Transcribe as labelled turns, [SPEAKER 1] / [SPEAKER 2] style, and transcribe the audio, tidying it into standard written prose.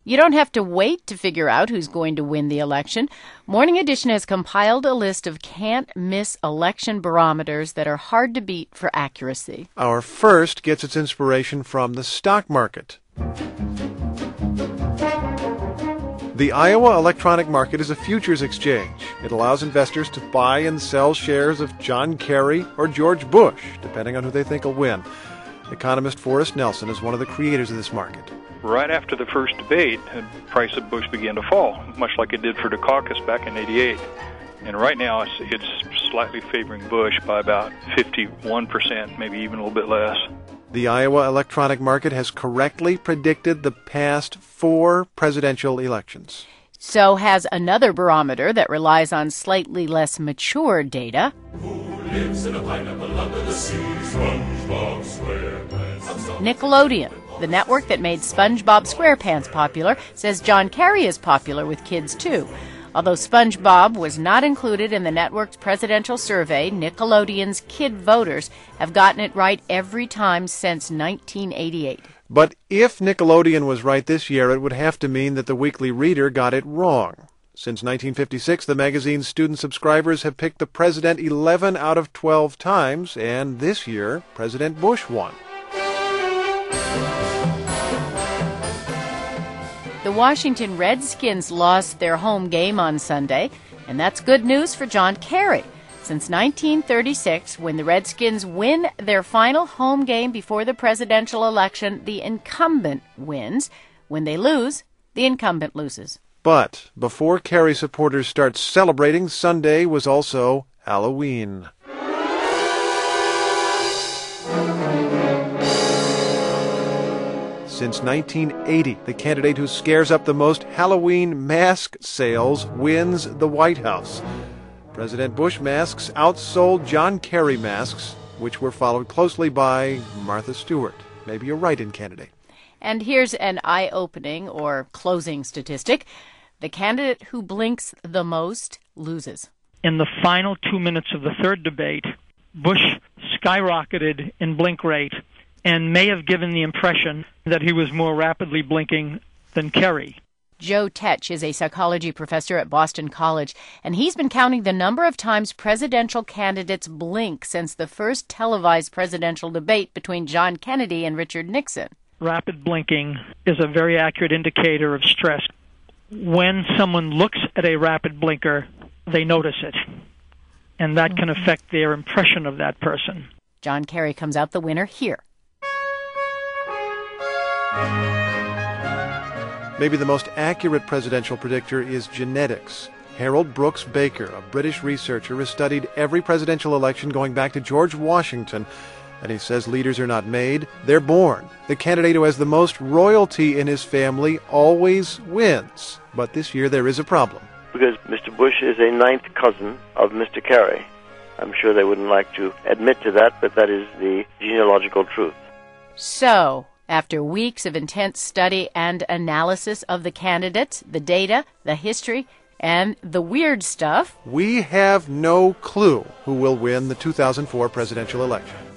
[SPEAKER 1] You don't have to wait to figure out who's going to win the election. Morning Edition has compiled a list of can't-miss election barometers that are hard to beat for accuracy.
[SPEAKER 2] Our first gets its inspiration from the stock market. The Iowa electronic market is a futures exchange. It allows investors to buy and sell shares of John Kerry or George Bush, depending on who they think will win. Economist Forrest Nelson is one of the creators of this market.
[SPEAKER 3] Right after the first debate, the price of Bush began to fall, much like it did for Dukakis back in '88. And right now, it's slightly favoring Bush by about 51%, maybe even a little bit less.
[SPEAKER 2] The Iowa electronic market has correctly predicted the past 4 presidential elections.
[SPEAKER 1] So has another barometer that relies on slightly less mature data.
[SPEAKER 4] Who lives in a pineapple under the sea? SpongeBob SquarePants.
[SPEAKER 1] Nickelodeon, the network that made SpongeBob SquarePants popular, says John Kerry is popular with kids, too. Although SpongeBob was not included in the network's presidential survey, Nickelodeon's kid voters have gotten it right every time since 1988.
[SPEAKER 2] But if Nickelodeon was right this year, it would have to mean that the Weekly Reader got it wrong. Since 1956, the magazine's student subscribers have picked the president 11 out of 12 times, and this year, President Bush won.
[SPEAKER 1] The Washington Redskins lost their home game on Sunday, and that's good news for John Kerry. Since 1936, when the Redskins win their final home game before the presidential election, the incumbent wins. When they lose, the incumbent loses.
[SPEAKER 2] But before Kerry supporters start celebrating, Sunday was also Halloween. Since 1980, the candidate who scares up the most Halloween mask sales wins the White House. President Bush masks outsold John Kerry masks, which were followed closely by Martha Stewart, maybe a write-in candidate.
[SPEAKER 1] And here's an eye-opening or closing statistic. The candidate who blinks the most loses.
[SPEAKER 5] In the final 2 minutes of the third debate, Bush skyrocketed in blink rate and may have given the impression that he was more rapidly blinking than Kerry.
[SPEAKER 1] Joe Tetch is a psychology professor at Boston College, and he's been counting the number of times presidential candidates blink since the first televised presidential debate between John Kennedy and Richard Nixon.
[SPEAKER 5] Rapid blinking is a very accurate indicator of stress. When someone looks at a rapid blinker, they notice it, and that can affect their impression of that person.
[SPEAKER 1] John Kerry comes out the winner here.
[SPEAKER 2] Maybe the most accurate presidential predictor is genetics. Harold Brooks Baker, a British researcher, has studied every presidential election going back to George Washington, and he says leaders are not made, they're born. The candidate who has the most royalty in his family always wins. But this year there is a problem.
[SPEAKER 6] Because Mr. Bush is a ninth cousin of Mr. Kerry. I'm sure they wouldn't like to admit to that, but that is the genealogical truth.
[SPEAKER 1] So, after weeks of intense study and analysis of the candidates, the data, the history, and the weird stuff,
[SPEAKER 2] we have no clue who will win the 2004 presidential election.